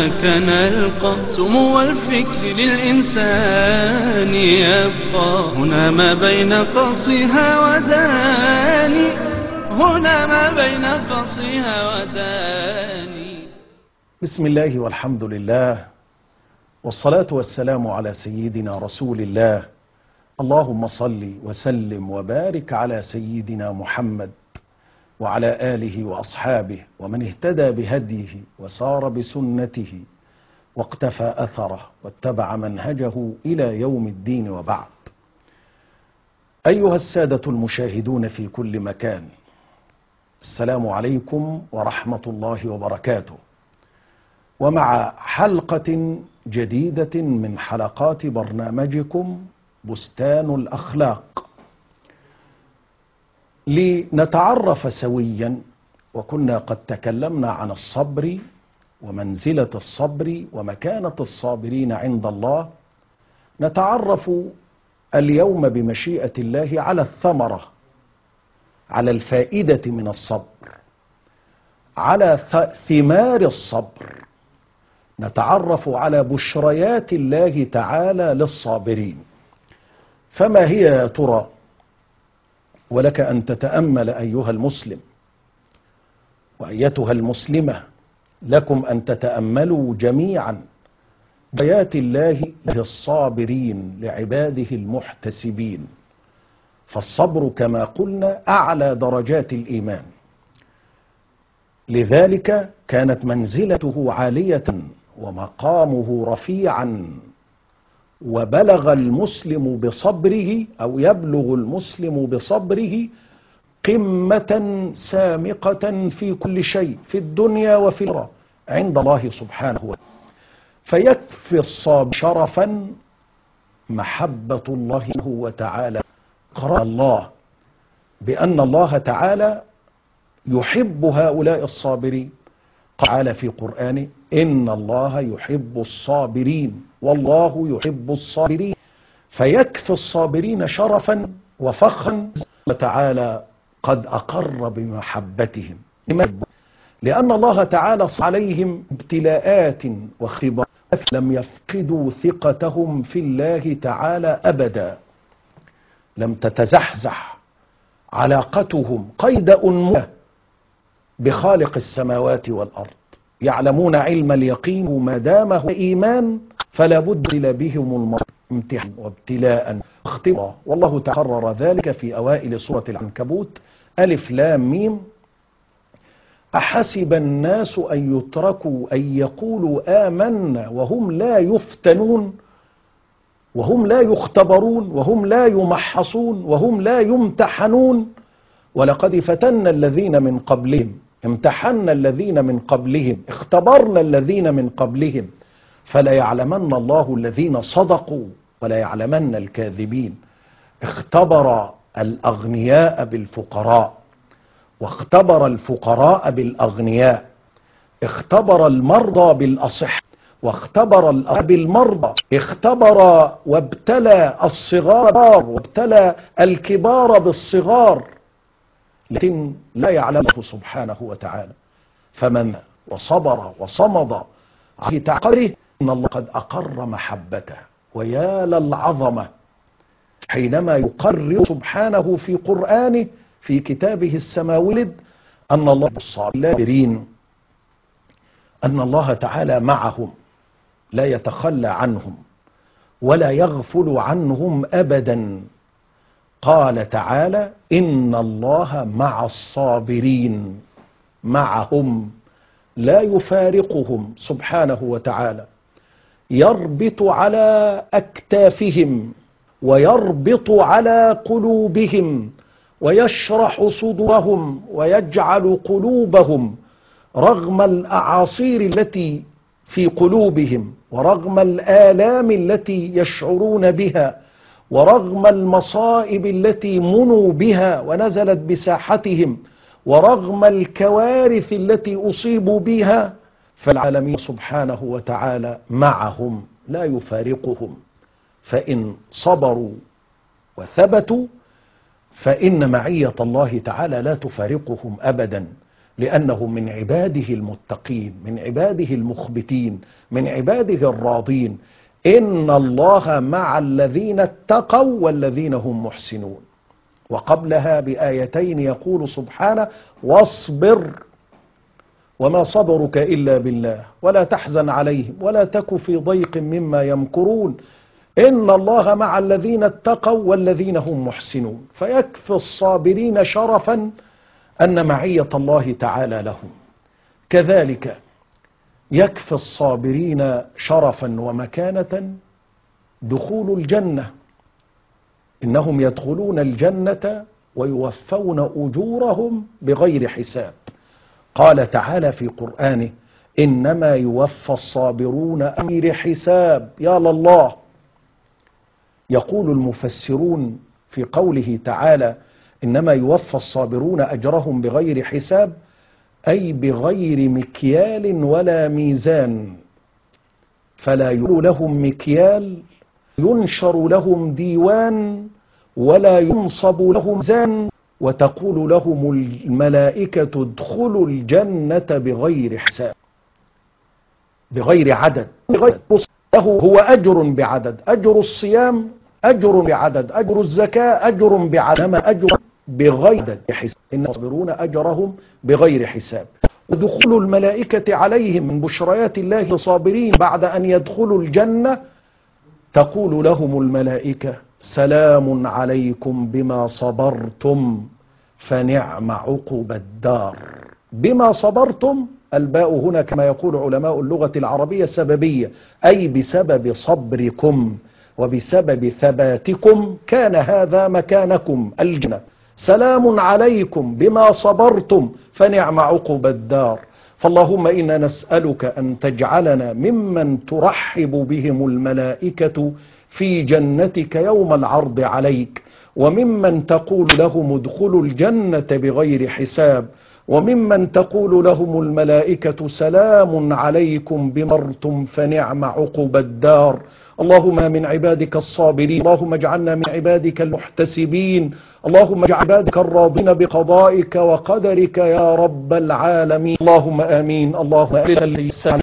هناك نلقى سمو الفكر للإنسان يبقى هنا ما بين قصها وداني هنا ما بين قصها وداني. بسم الله والحمد لله والصلاة والسلام على سيدنا رسول الله. اللهم صل وسلم وبارك على سيدنا محمد وعلى آله وأصحابه ومن اهتدى بهديه وسار بسنته واقتفى أثره واتبع منهجه إلى يوم الدين، وبعد. أيها السادة المشاهدون في كل مكان، السلام عليكم ورحمة الله وبركاته، ومع حلقة جديدة من حلقات برنامجكم بستان الأخلاق، لنتعرف سويا. وكنا قد تكلمنا عن الصبر ومنزلة الصبر ومكانة الصابرين عند الله. نتعرف اليوم بمشيئة الله على الثمرة، على الفائدة من الصبر، على ثمار الصبر. نتعرف على بشريات الله تعالى للصابرين. فما هي يا ترى؟ ولك أن تتأمل أيها المسلم وأيتها المسلمة، لكم أن تتأملوا جميعا بشريات الله للصابرين لعباده المحتسبين. فالصبر كما قلنا أعلى درجات الإيمان، لذلك كانت منزلته عالية ومقامه رفيعا، وبلغ المسلم بصبره أو يبلغ المسلم بصبره قمة سامقة في كل شيء في الدنيا وفي الآخرة عند الله سبحانه وتعالى. فيكفي الصابر شرفا محبة الله وتعالى. قرأ الله بأن الله تعالى يحب هؤلاء الصابرين. قال تعالى في قرآنه: إن الله يحب الصابرين والله يحب الصابرين. فيكفي الصابرين شرفا وفخرا وتعالى قد أقر بمحبتهم، لأن الله تعالى عليهم ابتلاءات واختبارات لم يفقدوا ثقتهم في الله تعالى أبدا. لم تتزحزح علاقتهم قيد أنملة بخالق السماوات والأرض. يعلمون علم اليقين ما دام هو إيمان فلا بد بهم امتحان وابتلاء واختبار. والله تقرر ذلك في أوائل سورة العنكبوت: ألف لام ميم أحسب الناس أن يتركوا أن يقولوا آمنا وهم لا يفتنون وهم لا يختبرون وهم لا يمحصون وهم لا يمتحنون. ولقد فتنا الذين من قبلهم، امتحنا الذين من قبلهم، اختبرنا الذين من قبلهم، فلا يعلمن الله الذين صدقوا ولا يعلمن الكاذبين. اختبر الأغنياء بالفقراء، واختبر الفقراء بالأغنياء، اختبر المرضى بالأصح، واختبر بالمرضى، اختبر وابتلى الصغار وابتلى الكبار بالصغار، لكن لا يعلمه سبحانه وتعالى. فمن وصبر وصمد على تعقره إن الله قد أقر محبته. ويا للعظمة حينما يقرر سبحانه في قرآنه في كتابه السماوي أن الله الصابرين، أن الله تعالى معهم لا يتخلى عنهم ولا يغفل عنهم أبدا. قال تعالى: إن الله مع الصابرين، معهم لا يفارقهم سبحانه وتعالى. يربط على أكتافهم ويربط على قلوبهم ويشرح صدورهم ويجعل قلوبهم رغم الأعاصير التي في قلوبهم ورغم الآلام التي يشعرون بها ورغم المصائب التي منوا بها ونزلت بساحتهم ورغم الكوارث التي أصيبوا بها، فالعالمين سبحانه وتعالى معهم لا يفارقهم. فإن صبروا وثبتوا فإن معية الله تعالى لا تفارقهم أبدا. لأنه من عباده المتقين، من عباده المخبتين، من عباده الراضين. إن الله مع الذين اتقوا والذين هم محسنون. وقبلها بآيتين يقول سبحانه: واصبر وما صبرك إلا بالله ولا تحزن عليهم ولا تك في ضيق مما يمكرون إن الله مع الذين اتقوا والذين هم محسنون. فيكفي الصابرين شرفا أن معية الله تعالى لهم، كذلك يكفي الصابرين شرفا ومكانة دخول الجنة. إنهم يدخلون الجنة ويوفون أجورهم بغير حساب. قال تعالى في قرآنه: إنما يوفى الصابرون بغير حساب. يا لله. يقول المفسرون في قوله تعالى: إنما يوفى الصابرون أجرهم بغير حساب، أي بغير مكيال ولا ميزان، فلا يقول لهم مكيال، ينشر لهم ديوان، ولا ينصب لهم ميزان، وتقول لهم الملائكة ادخلوا الجنة بغير حساب، بغير عدد، له هو أجر بعدد. أجر الصيام أجر بعدد، أجر الزكاة أجر بعدد، إنما أجر بغير حساب. إن الصابرون أجرهم بغير حساب. ودخول الملائكة عليهم من بشريات الله للصابرين بعد أن يدخلوا الجنة، تقول لهم الملائكة: سلام عليكم بما صبرتم فنعم عقب الدار. بما صبرتم، الباء هنا كما يقول علماء اللغة العربية سببية، أي بسبب صبركم وبسبب ثباتكم كان هذا مكانكم الجنة. سلام عليكم بما صبرتم فنعم عقب الدار. فاللهم إنا نسألك أن تجعلنا ممن ترحب بهم الملائكة في جنتك يوم العرض عليك، وممن تقول لهم ادخلوا الجنة بغير حساب، وممن تقول لهم الملائكة سلام عليكم بما صبرتم فنعم عقب الدار. اللهم من عبادك الصابرين، اللهم اجعلنا من عبادك المحتسبين، اللهم اجعل عبادك الراضين بقضائك وقدرك يا رب العالمين. اللهم آمين. اللهم